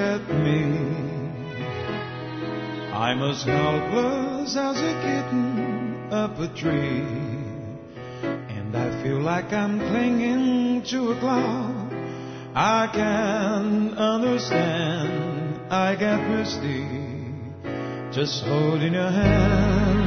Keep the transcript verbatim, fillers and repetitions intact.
at me. I'm as helpless as a kitten up a tree, and I feel like I'm clinging to a cloud. I can't understand, I get misty just holding your hand.